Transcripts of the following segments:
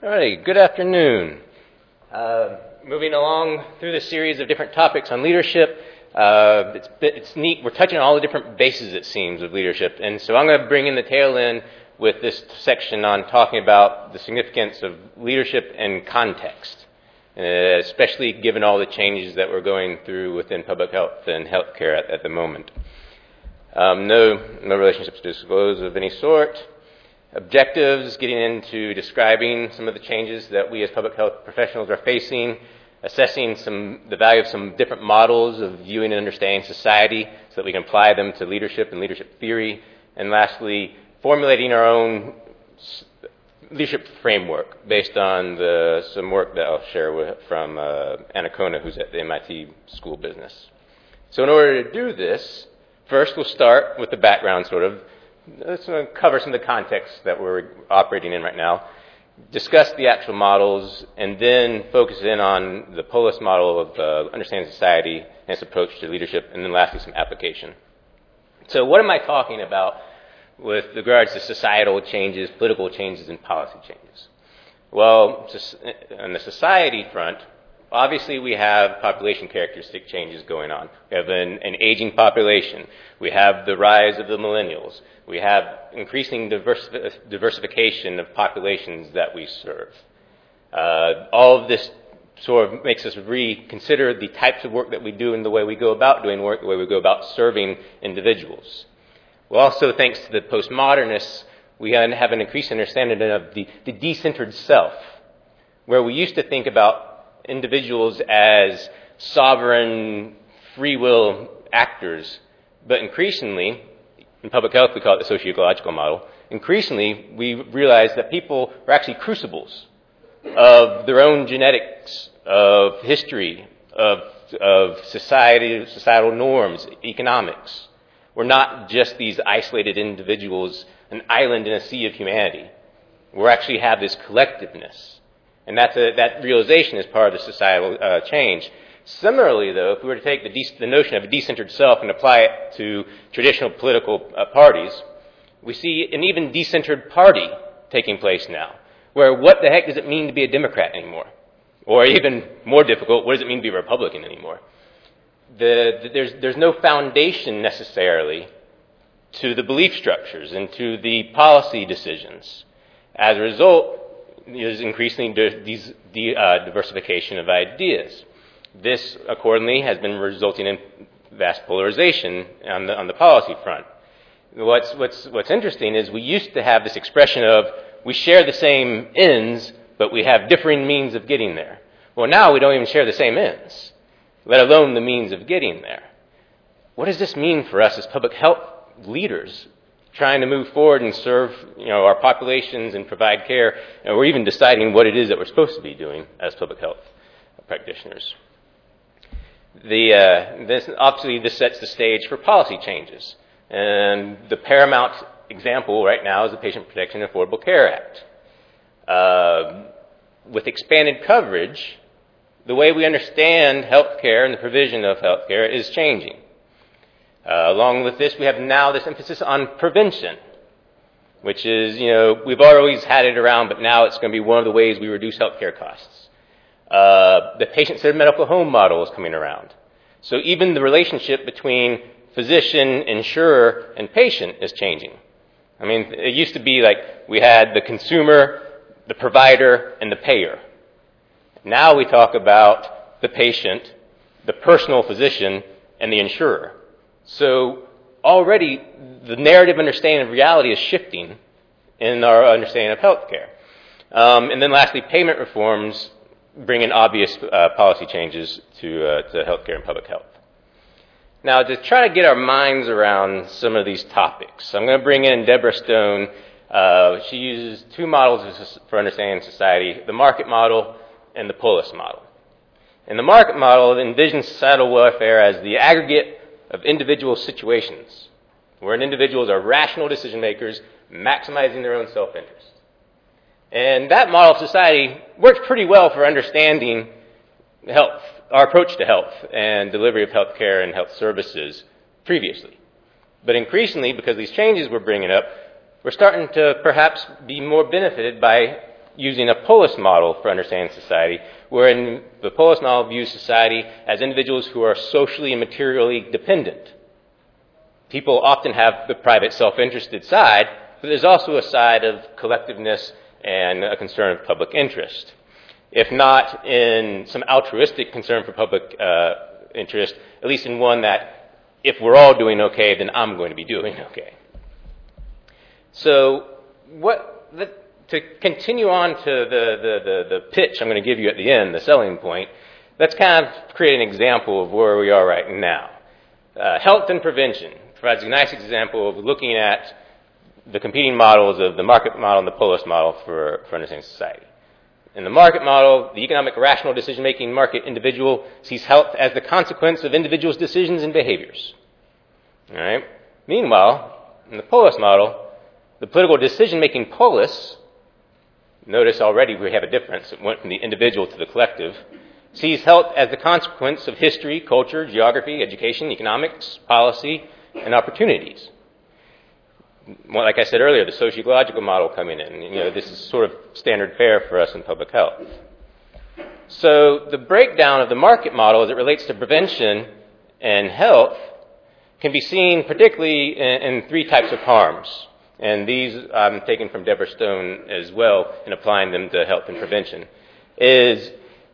All right, good afternoon. Moving along through the series of different topics on leadership, it's neat. We're touching on all the different bases, it seems, of leadership. And so I'm going to bring in the tail end with this section on talking about the significance of leadership and context, especially given all the changes that we're going through within public health and healthcare at the moment. No relationships disclosed of any sort. Objectives, getting into describing some of the changes that we as public health professionals are facing, assessing the value of some different models of viewing and understanding society so that we can apply them to leadership and leadership theory, and lastly, formulating our own leadership framework based on some work that I'll share from Anna Kona, who's at the MIT School of Business. So in order to do this, first we'll start with the background Let's cover some of the context that we're operating in right now, discuss the actual models, and then focus in on the Polis model of understanding society and its approach to leadership, and then lastly some application. So what am I talking about with regards to societal changes, political changes, and policy changes? Well, on the society front, obviously we have population characteristic changes going on. We have an aging population. We have the rise of the millennials. We have increasing diversification of populations that we serve. All of this sort of makes us reconsider the types of work that we do and the way we go about doing work, the way we go about serving individuals. Well, also, thanks to the postmodernists, we have an increased understanding of the decentered self, where we used to think about individuals as sovereign, free will actors, but increasingly, in public health we call it the socio-ecological model, increasingly we realize that people are actually crucibles of their own genetics, of history, of society, societal norms, economics. We're not just these isolated individuals, an island in a sea of humanity. We actually have this collectiveness. And that realization is part of the societal change. Similarly, though, if we were to take the notion of a decentered self and apply it to traditional political parties, we see an even decentered party taking place now, where what the heck does it mean to be a Democrat anymore? Or even more difficult, what does it mean to be a Republican anymore? There's no foundation necessarily to the belief structures and to the policy decisions. As a result, there's increasing diversification of ideas. This, accordingly, has been resulting in vast polarization on the policy front. What's interesting is we used to have this expression of we share the same ends, but we have differing means of getting there. Well, now we don't even share the same ends, let alone the means of getting there. What does this mean for us as public health leaders trying to move forward and serve our populations and provide care, and we're even deciding what it is that we're supposed to be doing as public health practitioners? This sets the stage for policy changes. And the paramount example right now is the Patient Protection and Affordable Care Act. With expanded coverage, the way we understand healthcare and the provision of healthcare is changing. Along with this, we have now this emphasis on prevention, which is, we've always had it around, but now it's going to be one of the ways we reduce healthcare costs. The patient-centered medical home model is coming around. So even the relationship between physician, insurer, and patient is changing. I mean, it used to be like we had the consumer, the provider, and the payer. Now we talk about the patient, the personal physician, and the insurer. So already the narrative understanding of reality is shifting in our understanding of healthcare. And then lastly, payment reforms bring in obvious policy changes to healthcare and public health. Now, to try to get our minds around some of these topics, I'm going to bring in Deborah Stone. She uses two models for understanding society, the market model and the Polis model. In the market model, it envisions societal welfare as the aggregate of individual situations, where individuals are rational decision makers maximizing their own self-interest. And that model of society works pretty well for understanding health, our approach to health and delivery of health care and health services previously. But increasingly, because of these changes we're bringing up, we're starting to perhaps be more benefited by using a Polis model for understanding society, wherein the Polis model views society as individuals who are socially and materially dependent. People often have the private self-interested side, but there's also a side of collectiveness and a concern of public interest. If not in some altruistic concern for public interest, at least in one that if we're all doing okay, then I'm going to be doing okay. So to continue on to the pitch I'm going to give you at the end, the selling point, let's kind of create an example of where we are right now. Health and prevention provides a nice example of looking at the competing models of the market model and the Polis model for understanding society. In the market model, the economic rational decision-making market individual sees health as the consequence of individuals' decisions and behaviors. All right? Meanwhile, in the Polis model, the political decision-making polis, notice already we have a difference. It went from the individual to the collective, sees health as the consequence of history, culture, geography, education, economics, policy, and opportunities. Well, like I said earlier, the sociological model coming in. This is sort of standard fare for us in public health. So the breakdown of the market model as it relates to prevention and health can be seen particularly in three types of harms. And these I'm taking from Deborah Stone as well and applying them to health and prevention. Is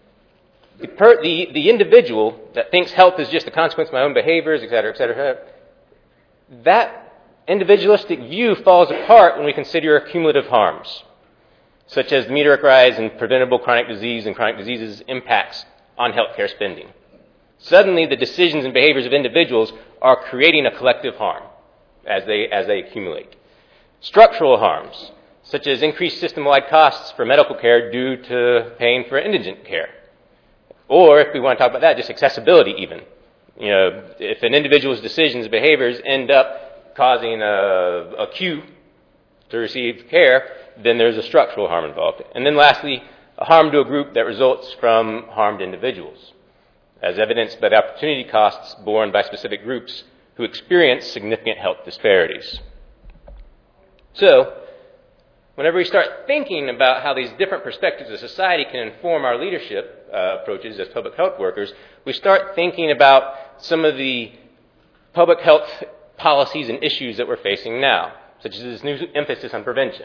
the individual that thinks health is just a consequence of my own behaviors, et cetera, that individualistic view falls apart when we consider cumulative harms, such as the meteoric rise in preventable chronic disease and chronic diseases' impacts on healthcare spending. Suddenly, the decisions and behaviors of individuals are creating a collective harm as they accumulate. Structural harms, such as increased system-wide costs for medical care due to paying for indigent care. Or, if we want to talk about that, just accessibility even. If an individual's decisions and behaviors end up causing a queue to receive care, then there's a structural harm involved. And then lastly, a harm to a group that results from harmed individuals, as evidenced by the opportunity costs borne by specific groups who experience significant health disparities. So, whenever we start thinking about how these different perspectives of society can inform our leadership approaches as public health workers, we start thinking about some of the public health policies and issues that we're facing now, such as this new emphasis on prevention.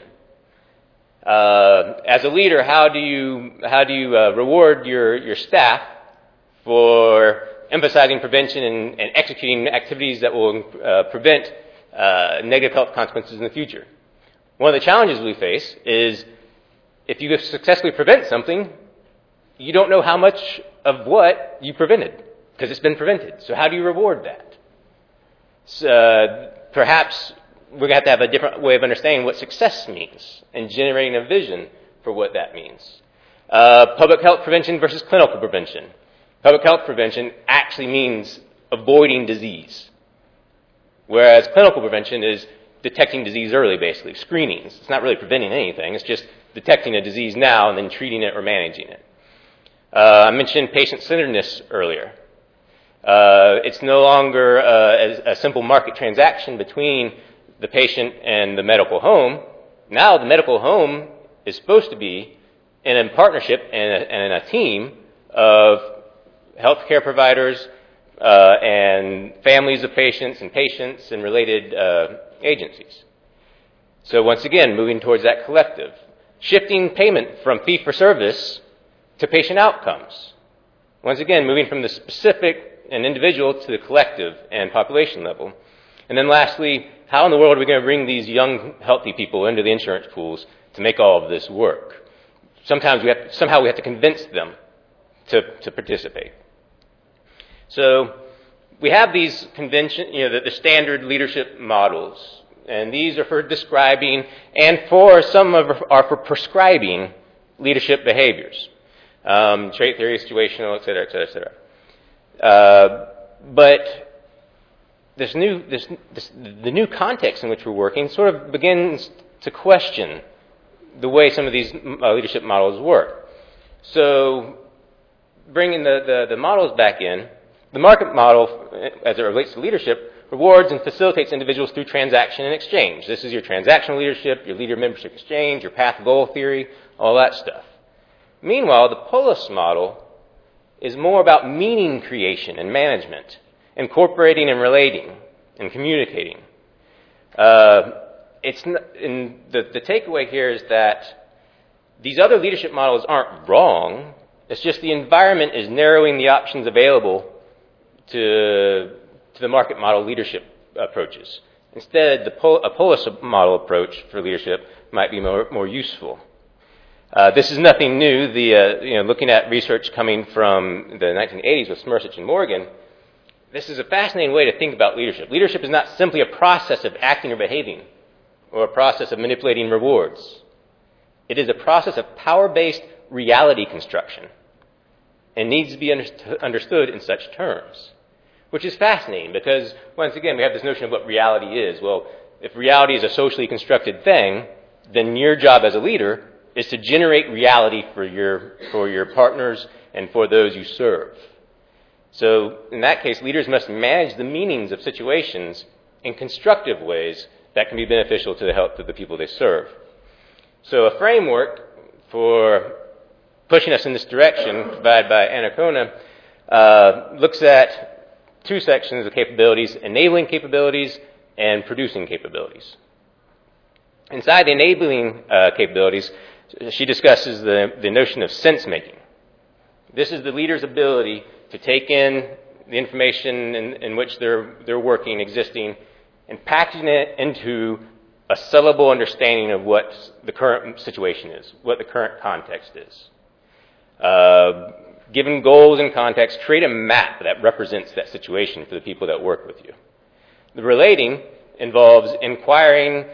As a leader, how do you reward your staff for emphasizing prevention and executing activities that will prevent negative health consequences in the future? One of the challenges we face is if you successfully prevent something, you don't know how much of what you prevented because it's been prevented. So how do you reward that? Perhaps we're going to have a different way of understanding what success means and generating a vision for what that means. Public health prevention versus clinical prevention. Public health prevention actually means avoiding disease, whereas clinical prevention is detecting disease early, basically, screenings. It's not really preventing anything. It's just detecting a disease now and then treating it or managing it. I mentioned patient-centeredness earlier. It's no longer a simple market transaction between the patient and the medical home. Now the medical home is supposed to be in a partnership and in a team of healthcare providers and families of patients and related agencies. So once again, moving towards that collective. Shifting payment from fee-for-service to patient outcomes. Once again, moving from the specific and individual to the collective and population level. And then lastly, how in the world are we going to bring these young, healthy people into the insurance pools to make all of this work? Somehow we have to convince them to participate. So we have these the standard leadership models, and these are for describing and some are for prescribing leadership behaviors, trait theory, situational, et cetera, et cetera, et cetera. But the new context in which we're working sort of begins to question the way some of these leadership models work. So bringing the models back in, the market model, as it relates to leadership, rewards and facilitates individuals through transaction and exchange. This is your transactional leadership, your leader-membership exchange, your path-goal theory, all that stuff. Meanwhile, the Polis model is more about meaning creation and management, incorporating and relating and communicating. The takeaway here is that these other leadership models aren't wrong. It's just the environment is narrowing the options available to the market model leadership approaches. Instead, a Polis model approach for leadership might be more useful. This is nothing new. Looking at research coming from the 1980s with Smirsic and Morgan, this is a fascinating way to think about leadership. Leadership is not simply a process of acting or behaving, or a process of manipulating rewards. It is a process of power-based reality construction, and needs to be understood in such terms, which is fascinating because, once again, we have this notion of what reality is. Well, if reality is a socially constructed thing, then your job as a leader is to generate reality for your partners and for those you serve. So in that case, leaders must manage the meanings of situations in constructive ways that can be beneficial to the health of the people they serve. So a framework for pushing us in this direction, provided by Anacona, looks at two sections of capabilities: enabling capabilities and producing capabilities. Inside the enabling capabilities, she discusses the notion of sense-making. This is the leader's ability to take in the information in which they're working, existing, and packaging it into a sellable understanding of what the current situation is, what the current context is. Given goals and context, create a map that represents that situation for the people that work with you. The relating involves inquiring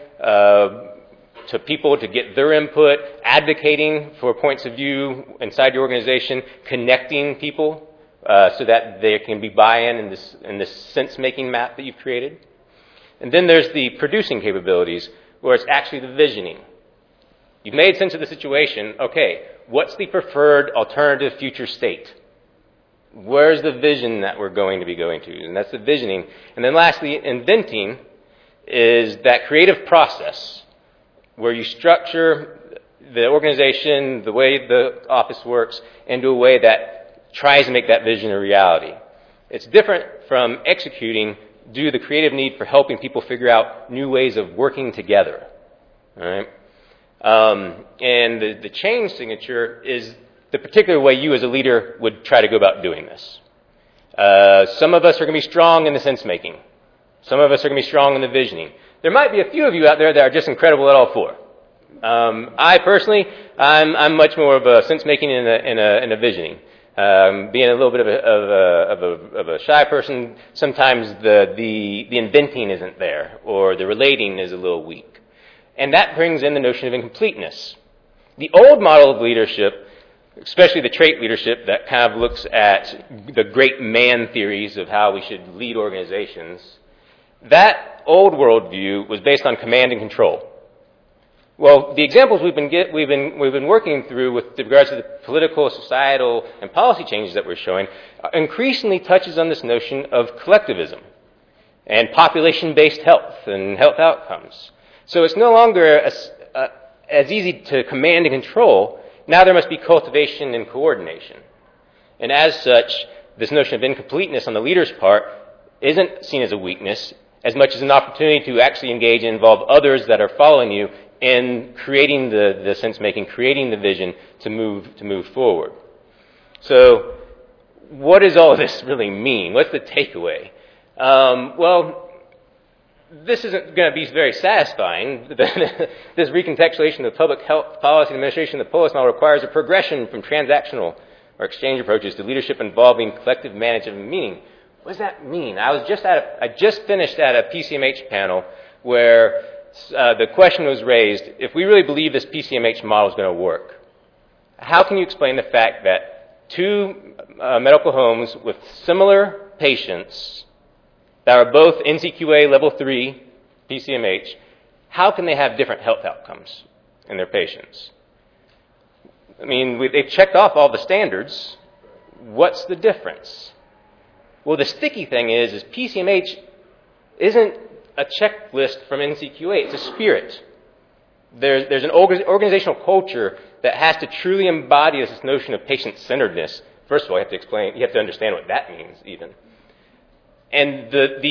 to people to get their input, advocating for points of view inside your organization, connecting people so that there can be buy-in in this sense-making map that you've created. And then there's the producing capabilities, where it's actually the visioning. You've made sense of the situation. Okay, what's the preferred alternative future state? Where's the vision that we're going to be going to? And that's the visioning. And then lastly, inventing is that creative process where you structure the organization, the way the office works, into a way that tries to make that vision a reality. It's different from executing due to the creative need for helping people figure out new ways of working together. All right? And the change signature is the particular way you as a leader would try to go about doing this. Some of us are going to be strong in the sense-making. Some of us are going to be strong in the visioning. There might be a few of you out there that are just incredible at all four. I personally, I'm much more of a sense-making and a visioning. Being a little bit of a shy person, sometimes the inventing isn't there, or the relating is a little weak. And that brings in the notion of incompleteness. The old model of leadership, especially the trait leadership that kind of looks at the great man theories of how we should lead organizations, that old worldview was based on command and control. Well, the examples we've been working through with regards to the political, societal, and policy changes that we're showing increasingly touches on this notion of collectivism and population-based health and health outcomes. So it's no longer as easy to command and control. Now there must be cultivation and coordination. And as such, this notion of incompleteness on the leader's part isn't seen as a weakness as much as an opportunity to actually engage and involve others that are following you in creating the sense-making, creating the vision to move forward. So what does all of this really mean? What's the takeaway? Well, this isn't going to be very satisfying. This recontextualization of public health policy and administration of the Polis model requires a progression from transactional or exchange approaches to leadership involving collective management of meaning. What does that mean? I just finished at a PCMH panel where the question was raised: if we really believe this PCMH model is going to work, how can you explain the fact that two medical homes with similar patients that are both NCQA level 3 PCMH, how can they have different health outcomes in their patients? I mean, they've checked off all the standards. What's the difference? Well, the sticky thing is PCMH isn't a checklist from NCQA. It's a spirit. There's an organizational culture that has to truly embody this notion of patient-centeredness. First of all, you have to understand what that means, even. And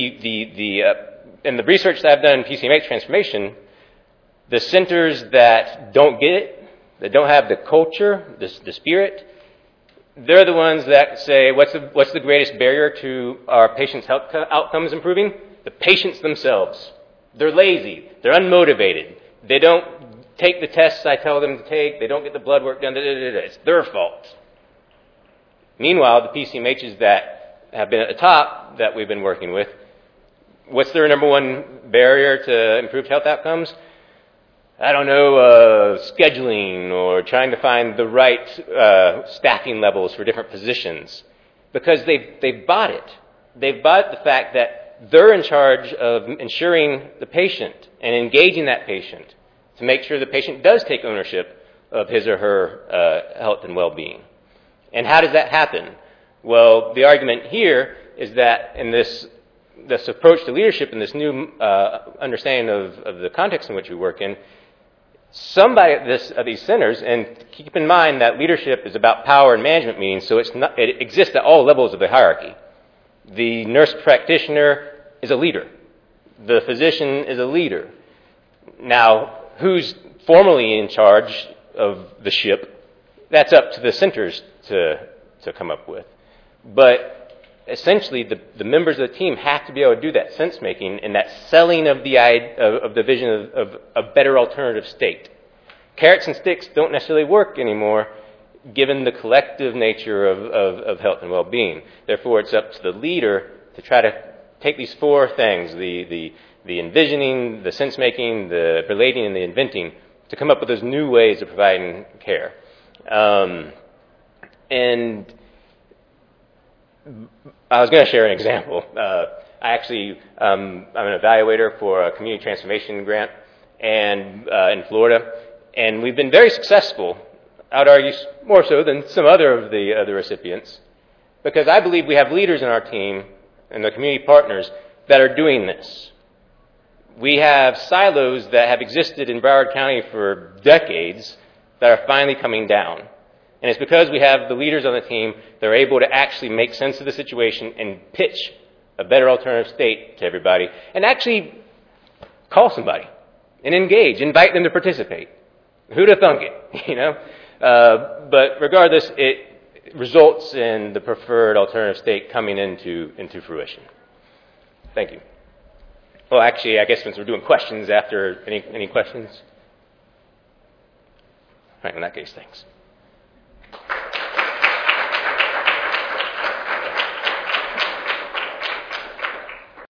in the research that I've done in PCMH transformation, the centers that don't get it, that don't have the culture, the spirit, they're the ones that say, what's the greatest barrier to our patients' health outcomes improving? The patients themselves. They're lazy. They're unmotivated. They don't take the tests I tell them to take. They don't get the blood work done. It's their fault. Meanwhile, the PCMHs that have been at the top that we've been working with, what's their number one barrier to improved health outcomes? I don't know, scheduling or trying to find the right staffing levels for different positions. Because they've bought it. They've bought the fact that they're in charge of ensuring the patient and engaging that patient to make sure the patient does take ownership of his or her health and well-being. And how does that happen? Well, the argument here is that in this approach to leadership and this new understanding of the context in which we work in, somebody at these centers, and keep in mind that leadership is about power and management meetings, so it exists at all levels of the hierarchy. The nurse practitioner is a leader. The physician is a leader. Now, who's formally in charge of the ship? That's up to the centers to come up with. But essentially, the members of the team have to be able to do that sense making and that selling of the vision of a better alternative state. Carrots and sticks don't necessarily work anymore, given the collective nature of health and well-being. Therefore, it's up to the leader to try to take these four things: the envisioning, the sense making, the relating, and the inventing, to come up with those new ways of providing care. And I was going to share an example. I'm an evaluator for a community transformation grant and in Florida, and we've been very successful. I would argue more so than some other of the other recipients, because I believe we have leaders in our team and the community partners that are doing this. We have silos that have existed in Broward County for decades that are finally coming down. And it's because we have the leaders on the team that are able to actually make sense of the situation and pitch a better alternative state to everybody and actually call somebody and engage, invite them to participate. Who'd have thunk it, you know? But regardless, it results in the preferred alternative state coming into fruition. Thank you. Well, actually, I guess since we're doing questions after, any questions? All right, in that case, thanks.